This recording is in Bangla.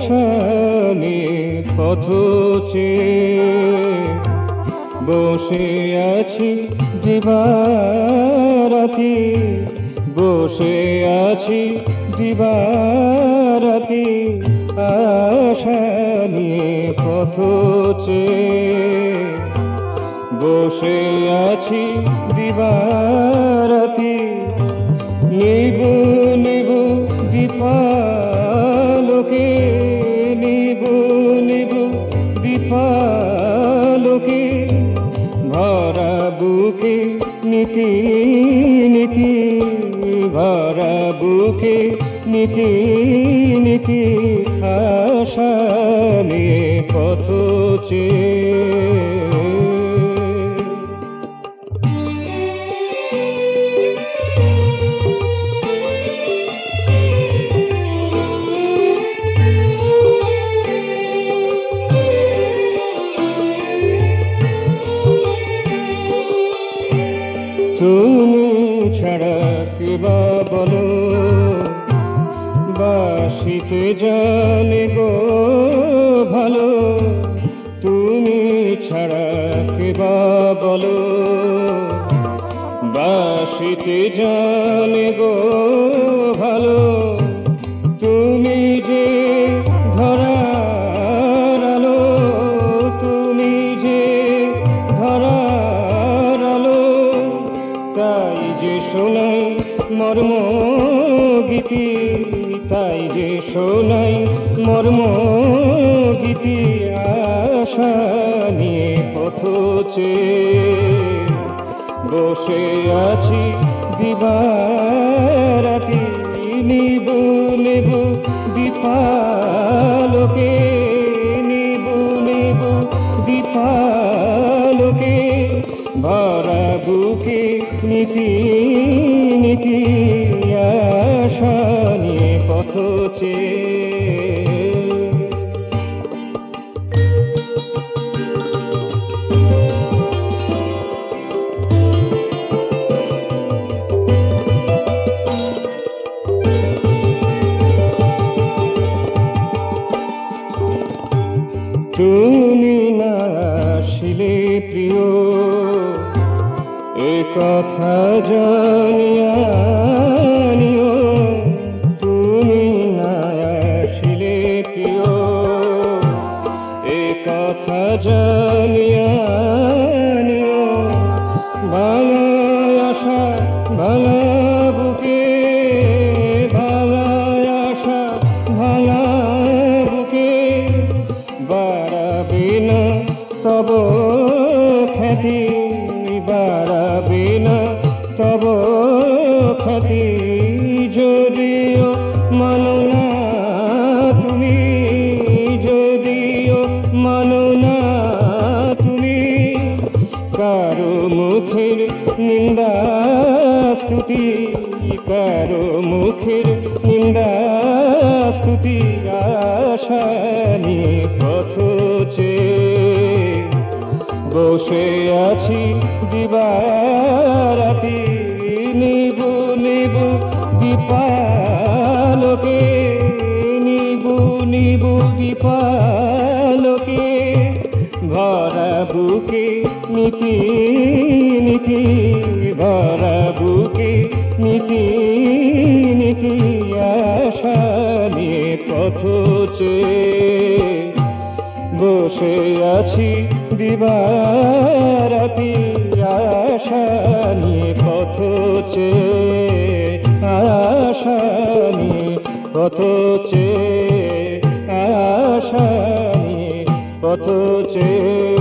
আশা নিয়ে পথ চেয়ে বসে আছি দিবারাতি, বসে আছি দিবারাতি, আশা নিয়ে পথ চেয়ে বসে আছি দিবারাতি। নিবু নিবু দীপালোকে, নিবু নিবু দীপালোকে, ভরা বুকে নীতি নীতি, ভরা বুকে নীতি নীতি, আশা নিয়ে পথ চেয়ে। তুমি ছাড়া কে বা বলো, বাসিতে জানে গো ভালো। তুমি ছাড়া কে বা বলো, বাসিতে জানে গো ভালো। তুমি যে ধরার আলো, তুমি যে ধরার আলো, তাই যে শোনাই মর্ম গীতি, তাই যে শোনাই মর্ম গীতি, আশা নিয়ে পথ চেয়ে বসে আছি দিবারাতি। নিবু নিবু দীপালোকে, নিবু নিবু দীপালোকে, ভরা বুকে নীতি নীতি, আশা নিয়ে পথ চেয়ে। তুমি না আসিলে প্রিয়, এ কথা জানিয়া নিও। তুমি না আসিলে প্রিয়, এ কথা জানিয়া নিও। ভাঙা আশা ভাঙা বুকে, ভাঙা আশা ভাঙা বুকে, বাড়াবে না তব খ্যাতি, বাড়াবে না তব খ্যাতি। যদিও মানো না তুমি, যদিও মানো না তুমি, কারো মুখের নিন্দা স্তুতি, কারো মুখের নিন্দা স্তুতি, আশা নিয়ে পথ চেয়ে বসে আছি দিবারাতি। নিবু নিবু দীপালোকে, নিবু নিবু দীপালোকে, ভরা বুকে নীতি নীতি, ভরা বুকে নীতি নীতি, আশা নিয়ে পথ চেয়ে বসে আছি দিবারাতি, আশা নিয়ে পথ চেয়ে, আশা নিয়ে পথ চেয়ে, আশা নিয়ে পথ চেয়ে।